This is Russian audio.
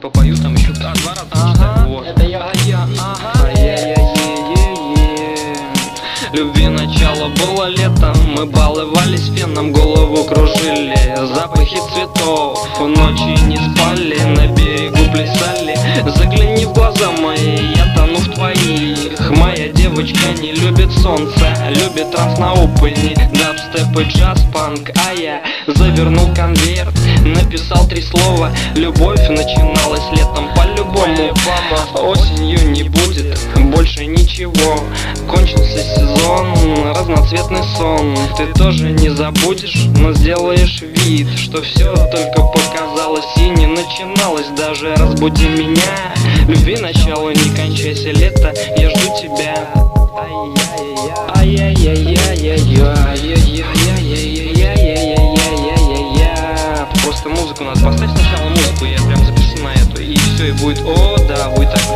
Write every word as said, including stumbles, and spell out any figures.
попою, там еще а, два раза ага, вот. Это я, а я, ага. Ай-яй-яй-яй-яй. Любви начало было летом, мы баловались феном, голову кружили запахи цветов, ночи не спали, на берегу плясали. Загляни в глаза мои, я тону в твоих. Моя девочка не любит солнце, любит транс на опыне, дабстеп и джаз-панк. А я завернул конверт, написал три слова: любовь начиналась летом по-любому. Осенью не будет больше ничего, кончился сезон, разноцветный сон. Ты тоже не забудешь, но сделаешь вид, что все только показалось и не начиналось. Даже разбуди меня, любви начало, не кончайся лето, я жду тебя. Просто музыку надо поставить сначала, музыку, я прям запишу на эту, и все, и будет, о да, будет так.